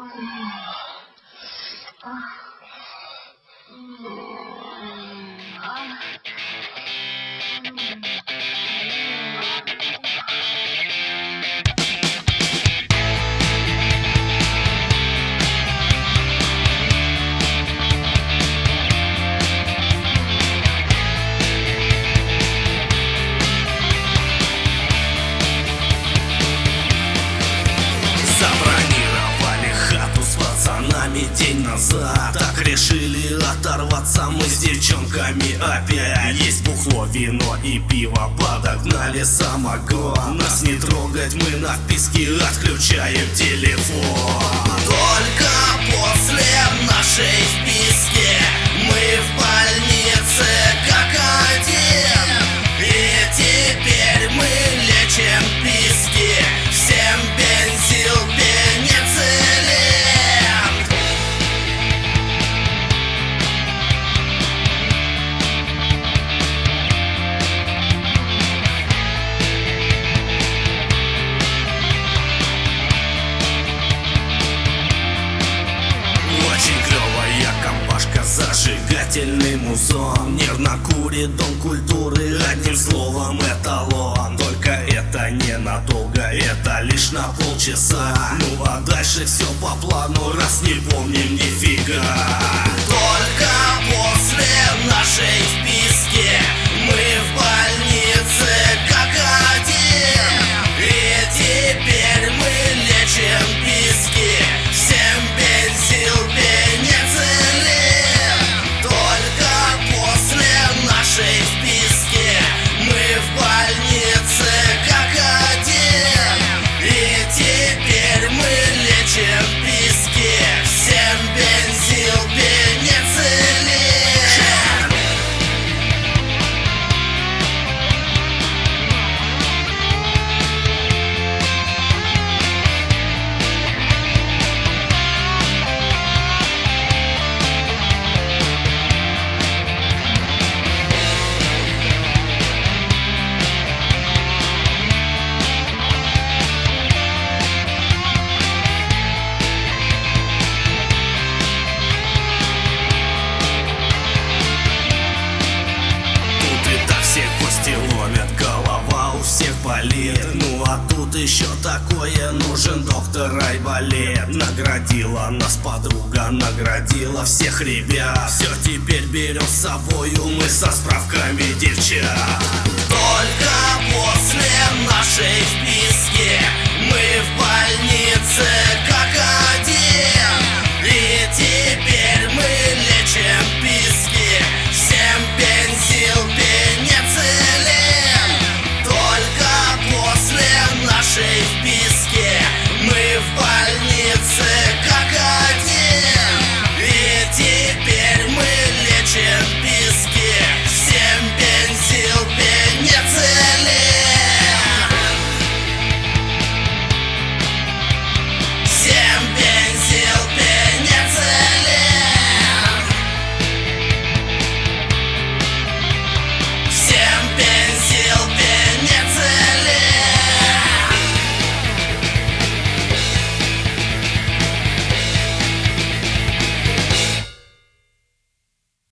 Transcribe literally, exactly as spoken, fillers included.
День назад так решили оторваться мы с девчонками опять. Есть бухло, вино и пиво, подогнали самогон. Нас не трогать, мы на вписке отключаем телефон. Только после нашей вписки мы в больнице как один. И теперь мы лечим писки, всем бензил, пенициллин. Зажигательный музон, нервно курит дом культуры, одним словом эталон. Только это ненадолго, это лишь на полчаса. Ну а дальше все по плану, раз не помним нифига. Только после нашей вписки мы в больнице как один. И теперь мы лечим писки, всем бензил, пенициллин. Нашей вписки мы в больнице как один. И теперь мы лечим писки, всем бензил, пенициллин. Ну а тут еще такое, нужен доктор Айболит. Наградила нас подруга, наградила всех ребят. Все теперь берем с собою мы со справками девчат. Только после нашей вписки мы в больнице как